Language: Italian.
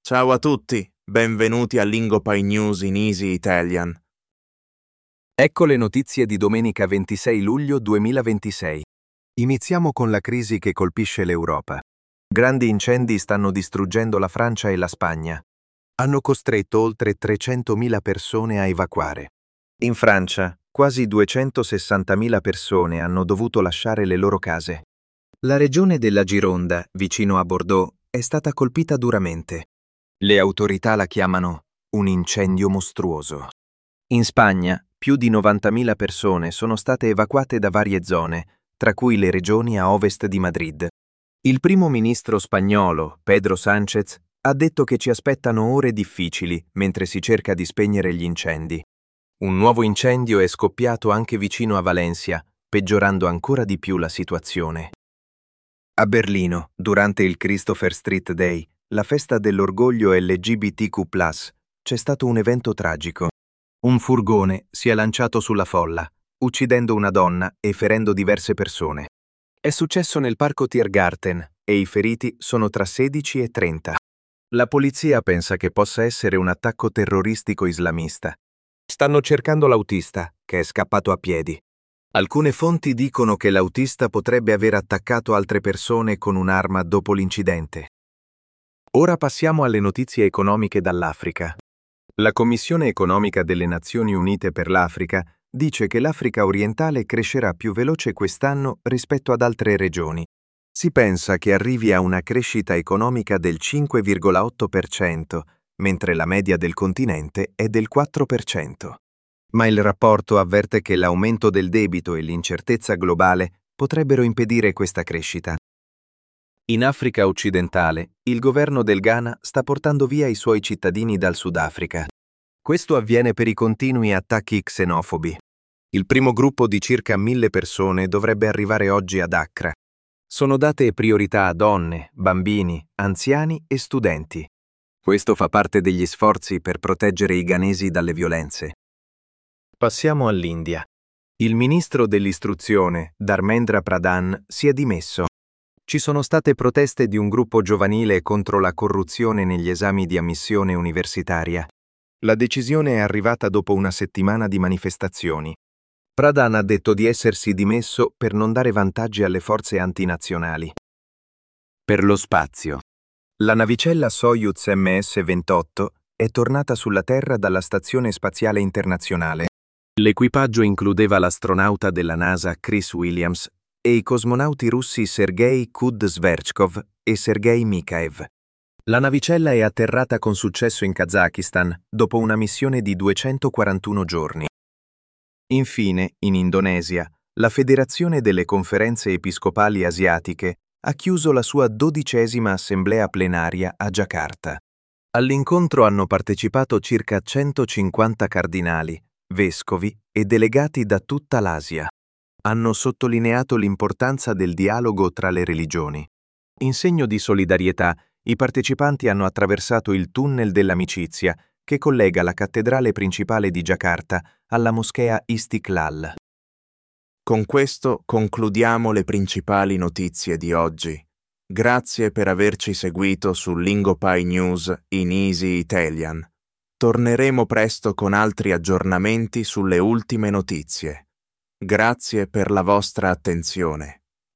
Ciao a tutti, benvenuti a Lingopie News in Easy Italian. Ecco le notizie di domenica 26 luglio 2026. Iniziamo con la crisi che colpisce l'Europa. Grandi incendi stanno distruggendo la Francia e la Spagna. Hanno costretto oltre 300.000 persone a evacuare. In Francia, quasi 260.000 persone hanno dovuto lasciare le loro case. La regione della Gironda, vicino a Bordeaux, è stata colpita duramente. Le autorità la chiamano un incendio mostruoso. In Spagna, più di 90.000 persone sono state evacuate da varie zone, tra cui le regioni a ovest di Madrid. Il primo ministro spagnolo, Pedro Sánchez, ha detto che ci aspettano ore difficili mentre si cerca di spegnere gli incendi. Un nuovo incendio è scoppiato anche vicino a Valencia, peggiorando ancora di più la situazione. A Berlino, durante il Christopher Street Day, la festa dell'orgoglio LGBTQ+, c'è stato un evento tragico. Un furgone si è lanciato sulla folla, uccidendo una donna e ferendo diverse persone. È successo nel parco Tiergarten e i feriti sono tra 16 e 30. La polizia pensa che possa essere un attacco terroristico islamista. Stanno cercando l'autista, che è scappato a piedi. Alcune fonti dicono che l'autista potrebbe aver attaccato altre persone con un'arma dopo l'incidente. Ora passiamo alle notizie economiche dall'Africa. La Commissione economica delle Nazioni Unite per l'Africa dice che l'Africa orientale crescerà più veloce quest'anno rispetto ad altre regioni. Si pensa che arrivi a una crescita economica del 5,8%, mentre la media del continente è del 4%. Ma il rapporto avverte che l'aumento del debito e l'incertezza globale potrebbero impedire questa crescita. In Africa occidentale, il governo del Ghana sta portando via i suoi cittadini dal Sudafrica. Questo avviene per i continui attacchi xenofobi. Il primo gruppo di circa 1.000 persone dovrebbe arrivare oggi ad Accra. Sono date priorità a donne, bambini, anziani e studenti. Questo fa parte degli sforzi per proteggere i ghanesi dalle violenze. Passiamo all'India. Il ministro dell'istruzione, Dharmendra Pradhan, si è dimesso. Ci sono state proteste di un gruppo giovanile contro la corruzione negli esami di ammissione universitaria. La decisione è arrivata dopo una settimana di manifestazioni. Pradhan ha detto di essersi dimesso per non dare vantaggi alle forze antinazionali. Per lo spazio. La navicella Soyuz MS-28 è tornata sulla Terra dalla Stazione Spaziale Internazionale. L'equipaggio includeva l'astronauta della NASA Chris Williams e i cosmonauti russi Sergei Kud-Sverchkov e Sergei Mikhaev. La navicella è atterrata con successo in Kazakistan dopo una missione di 241 giorni. Infine, in Indonesia, la Federazione delle Conferenze Episcopali Asiatiche ha chiuso la sua 12ª assemblea plenaria a Giacarta. All'incontro hanno partecipato circa 150 cardinali, vescovi e delegati da tutta l'Asia. Hanno sottolineato l'importanza del dialogo tra le religioni. In segno di solidarietà, i partecipanti hanno attraversato il tunnel dell'amicizia che collega la cattedrale principale di Giacarta alla moschea Istiklal. Con questo concludiamo le principali notizie di oggi. Grazie per averci seguito su Lingopie News in Easy Italian. Torneremo presto con altri aggiornamenti sulle ultime notizie. Grazie per la vostra attenzione.